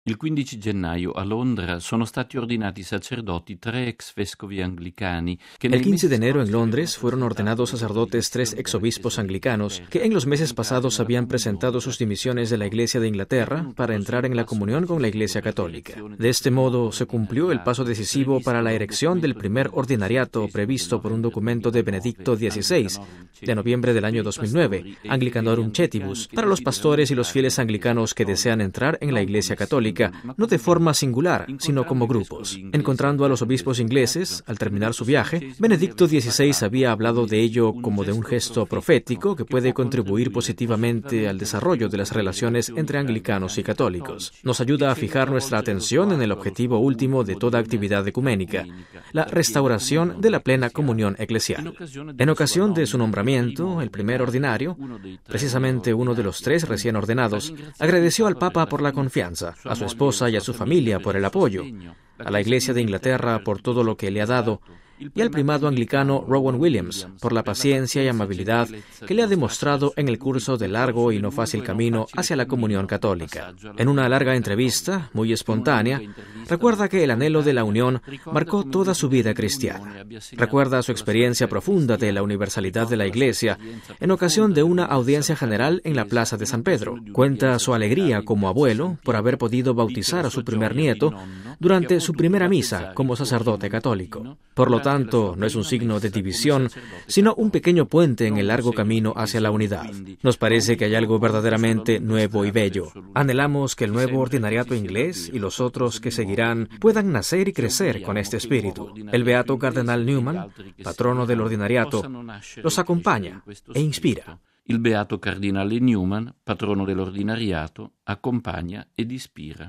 Il 15 gennaio a Londra sono stati ordinati sacerdoti 3 ex vescovi anglicani. El 15 de enero en Londres fueron ordenados sacerdotes 3 exobispos anglicanos que en los meses pasados habían presentado sus dimisiones de la Iglesia de Inglaterra para entrar en la comunión con la Iglesia Católica. De este modo se cumplió el paso decisivo para la erección del primer ordinariato previsto por un documento de Benedicto XVI de noviembre del año 2009, Anglicanorum Cetibus, para los pastores y los fieles anglicanos que desean entrar en la Iglesia Católica, no de forma singular, sino como grupos. Encontrando a los obispos ingleses, al terminar su viaje, Benedicto XVI había hablado de ello como de un gesto profético que puede contribuir positivamente al desarrollo de las relaciones entre anglicanos y católicos. Nos ayuda a fijar nuestra atención en el objetivo último de toda actividad ecuménica, la restauración de la plena comunión eclesial. En ocasión de su nombramiento, el primer ordinario, precisamente uno de los 3 recién ordenados, agradeció al Papa por la confianza, a su esposa y a su familia por el apoyo, a la Iglesia de Inglaterra por todo lo que le ha dado, y al primado anglicano Rowan Williams por la paciencia y amabilidad que le ha demostrado en el curso del largo y no fácil camino hacia la comunión católica. En una larga entrevista, muy espontánea, recuerda que el anhelo de la unión marcó toda su vida cristiana. Recuerda su experiencia profunda de la universalidad de la Iglesia en ocasión de una audiencia general en la Plaza de San Pedro. Cuenta su alegría como abuelo por haber podido bautizar a su primer nieto durante su primera misa como sacerdote católico. Por lo tanto, no es un signo de división, sino un pequeño puente en el largo camino hacia la unidad. Nos parece que hay algo verdaderamente nuevo y bello. Anhelamos que el nuevo ordinariato inglés y los otros que seguirán puedan nacer y crecer con este espíritu. El beato cardenal Newman, patrono del ordinariato, los acompaña e inspira. Il beato cardinale Newman, patrono dell'ordinariato, accompagna ed ispira.